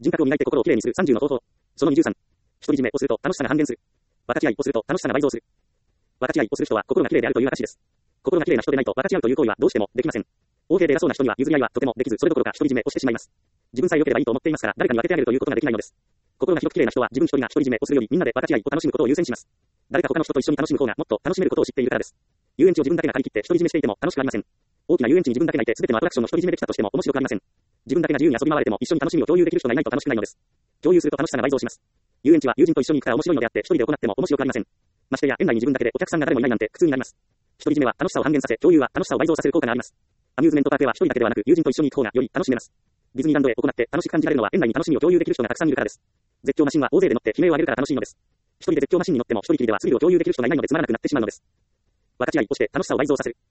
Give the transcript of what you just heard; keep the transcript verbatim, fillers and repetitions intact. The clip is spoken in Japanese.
人格を磨いて心をきれいにするさんじゅうの方法。そのにじゅうさん。独り占めをすると楽しさが半減する。分かち合いをすると楽しさが倍増する。分かち合いをする人は心がきれいであるという証です。心がきれいな人でないと分かち合うという行為はどうしてもできません。横柄で偉そうな人には譲り合いはとてもできず、それどころか独り占めをしてしまいます。自分さえ良ければいいと思っていますから、誰かに分けてあげるということができないのです。心が広くきれいな人は自分一人が独り占めをするよりみんなで分かち合いを楽しむことを優先します。誰か他の人と一緒に楽しむ方がもっと楽しめることを知っているからです。遊園地を自分だけが借り切って独り占めしていても楽しくありません。大きな遊園地に自分だけがいて全てのアトラクションの独り占めできたとしても面白くありません。自分だけが自由に遊び回れても一緒に楽しみを共有できる人がいないと楽しくないのです。共有すると楽しさが倍増します。遊園地は友人と一緒に行くから面白いのであって一人で行っても面白くありません。ましてや園内に自分だけでお客さんが誰もいないなんて苦痛になります。独り占めは楽しさを半減させ、共有は楽しさを倍増させる効果があります。アミューズメントパークへは一人だけではなく友人と一緒に行く方がより楽しめます。ディズニーランドへ行って楽しく感じられるのは園内に楽しみを共有できる人がたくさんいるからです。絶叫マシンは大勢で乗って悲鳴を上げるから楽しいのです。一人で絶叫マシンに乗っても一人きりではスリルを共有できる人がいないのでつまらなくなってしまうのです。分かち合いをして楽しさを倍増させる。